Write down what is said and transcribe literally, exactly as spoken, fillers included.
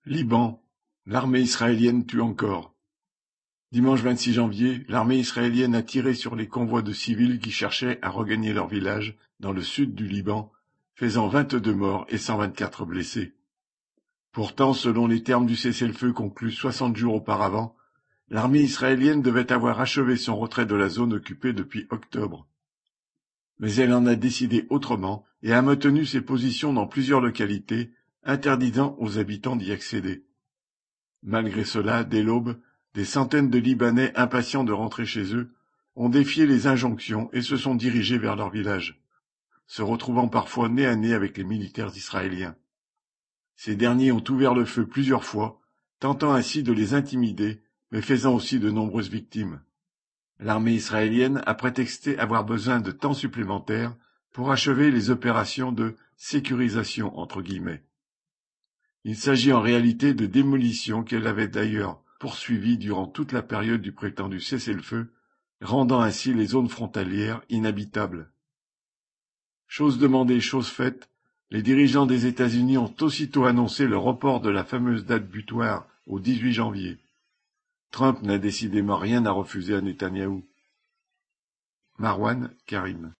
Liban, l'armée israélienne tue encore. Dimanche vingt-six janvier, l'armée israélienne a tiré sur les convois de civils qui cherchaient à regagner leur village dans le sud du Liban, faisant vingt-deux morts et cent vingt-quatre blessés. Pourtant, selon les termes du cessez-le-feu conclu soixante jours auparavant, l'armée israélienne devait avoir achevé son retrait de la zone occupée depuis octobre. Mais elle en a décidé autrement et a maintenu ses positions dans plusieurs localités, interdisant aux habitants d'y accéder. Malgré cela, dès l'aube, des centaines de Libanais impatients de rentrer chez eux ont défié les injonctions et se sont dirigés vers leur village, se retrouvant parfois nez à nez avec les militaires israéliens. Ces derniers ont ouvert le feu plusieurs fois, tentant ainsi de les intimider, mais faisant aussi de nombreuses victimes. L'armée israélienne a prétexté avoir besoin de temps supplémentaire pour achever les opérations de « sécurisation » entre guillemets. Il s'agit en réalité de démolitions qu'elle avait d'ailleurs poursuivies durant toute la période du prétendu cessez-le-feu, rendant ainsi les zones frontalières inhabitables. Chose demandée, chose faite, les dirigeants des États-Unis ont aussitôt annoncé le report de la fameuse date butoir au dix-huit janvier. Trump n'a décidément rien à refuser à Netanyahou. Marwan Karim